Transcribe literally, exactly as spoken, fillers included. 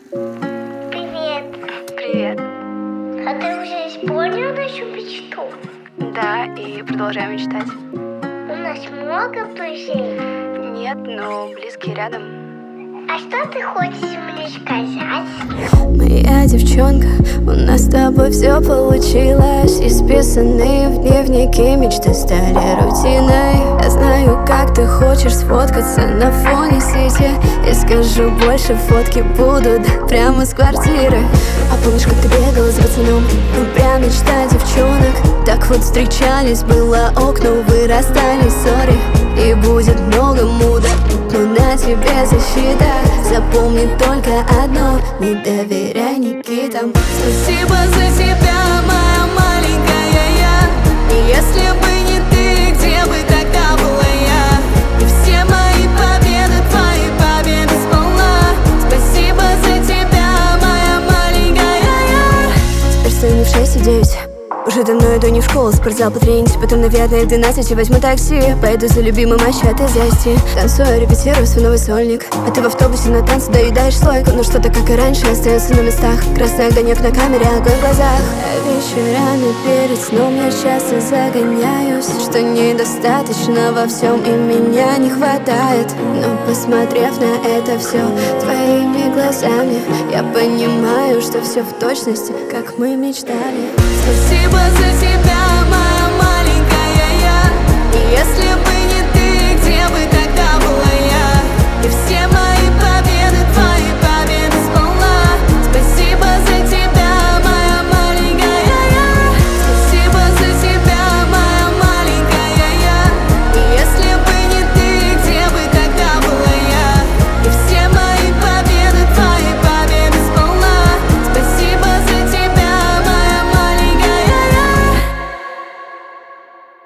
Привет. Привет. А ты уже исполнил нашу мечту? Да, и продолжаю мечтать. У нас много друзей. Нет, но близкие рядом. А что ты хочешь мне сказать? Моя девчонка, у нас с тобой все получилось. Исписанные в дневнике мечты стали рутиной. Я знаю, как ты хочешь сфоткаться на фоне сети. И скажу больше, фотки будут прямо с квартиры. А помнишь, как ты бегала за пацаном? Ну прям мечта девчонок. Так вот встречались, было окна, вырастали ссоры. И будет много муда, но на тебе защита. Запомни только одно, не доверяй Никитам. Спасибо за тебя, моя маленькая я. И если бы не ты, где бы тогда была я? И все мои победы, твои победы сполна. Спасибо за тебя, моя маленькая я. Теперь стою не в шесть и девять. Уже давно иду не в школу, спортзал потренить. Потом, наверное, в двенадцать возьму такси. Пойду за любимым, а счет из зайти. Танцую, репетирую свой новый сольник. А ты в автобусе на танцы доедаешь слойку. Но что-то, как и раньше, остается на местах. Красный огонек на камере, огонь в глазах. А вечерами перед сном я часто загоняюсь, что недостаточно во всем и меня не хватает. Но посмотрев на это все твоими глазами, я понимаю, что все в точности, как мы мечтали. Спасибо за тебя, моя маленькая я. И если